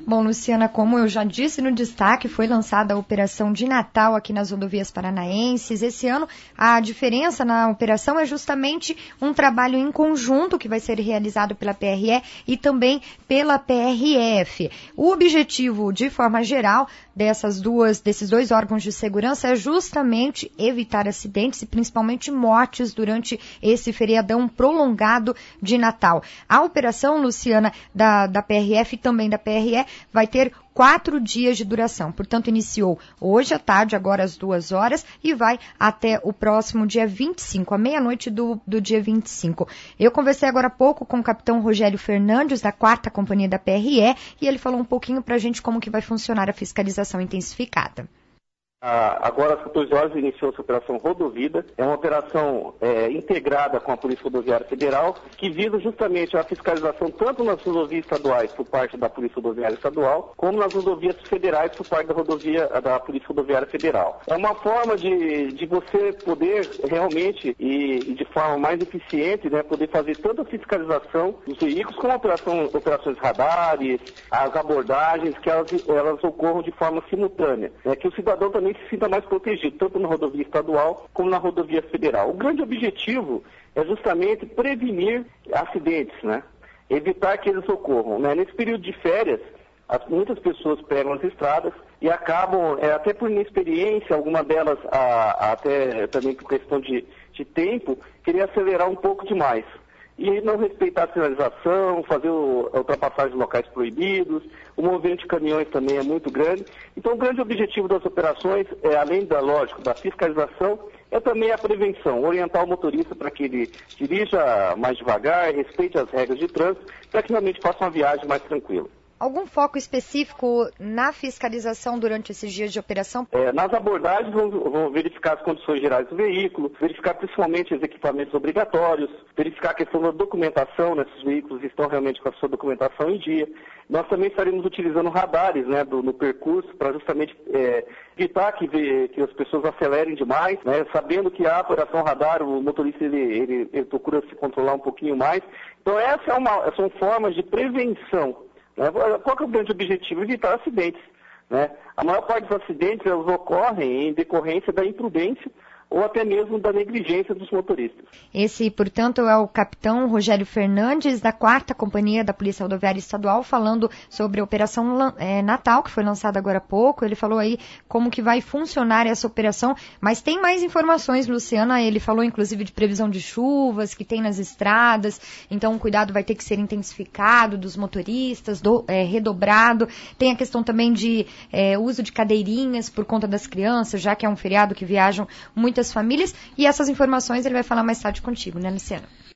Bom, Luciana, como eu já disse no destaque, foi lançada a Operação de Natal aqui nas rodovias paranaenses. Esse ano, a diferença na operação é justamente um trabalho em conjunto que vai ser realizado pela PRE e também pela PRF. O objetivo, de forma geral, desses dois órgãos de segurança é justamente evitar acidentes e principalmente mortes durante esse feriadão prolongado de Natal. A operação, Luciana, da PRF e também da PRE vai ter 4 dias de duração. Portanto, iniciou hoje à tarde, agora às 2 horas, e vai até o próximo dia 25, à meia-noite do dia 25. Eu conversei agora há pouco com o capitão Rogério Fernandes, da 4ª Companhia da PRE, e ele falou um pouquinho para a gente como que vai funcionar a fiscalização intensificada. Agora às 14 horas iniciou-se a Operação Rodovida. É uma operação integrada com a Polícia Rodoviária Federal, que visa justamente a fiscalização tanto nas rodovias estaduais por parte da Polícia Rodoviária Estadual, como nas rodovias federais por parte da Polícia Rodoviária Federal. É uma forma de você poder realmente e de forma mais eficiente, né, poder fazer tanto a fiscalização dos veículos como operações radares, as abordagens, que elas ocorram de forma simultânea. Que o cidadão também se sinta mais protegido, tanto na rodovia estadual como na rodovia federal. O grande objetivo é justamente prevenir acidentes, né? Evitar que eles ocorram, né? Nesse período de férias, muitas pessoas pegam as estradas e acabam, até por inexperiência, alguma delas, até também por questão de tempo, querer acelerar um pouco demais. E não respeitar a sinalização, fazer ultrapassagem em locais proibidos, o movimento de caminhões também é muito grande. Então, o grande objetivo das operações, além da fiscalização, é também a prevenção, orientar o motorista para que ele dirija mais devagar, respeite as regras de trânsito, para que realmente faça uma viagem mais tranquila. Algum foco específico na fiscalização durante esses dias de operação? Nas abordagens vão verificar as condições gerais do veículo, verificar principalmente os equipamentos obrigatórios, verificar a questão da documentação, né, se os veículos estão realmente com a sua documentação em dia. Nós também estaremos utilizando radares, né, no percurso para justamente evitar que as pessoas acelerem demais, né, sabendo que a operação radar, o motorista ele procura se controlar um pouquinho mais. Então são formas de prevenção. Qual que é o grande objetivo? Evitar acidentes, né? A maior parte dos acidentes eles ocorrem em decorrência da imprudência ou até mesmo da negligência dos motoristas. Esse, portanto, é o capitão Rogério Fernandes, da 4ª Companhia da Polícia Rodoviária Estadual, falando sobre a Operação Natal, que foi lançada agora há pouco. Ele falou aí como que vai funcionar essa operação, mas tem mais informações, Luciana. Ele falou, inclusive, de previsão de chuvas que tem nas estradas, então o cuidado vai ter que ser intensificado dos motoristas, redobrado. Tem a questão também de uso de cadeirinhas por conta das crianças, já que é um feriado que viajam muitas famílias, e essas informações ele vai falar mais tarde contigo, né, Luciana?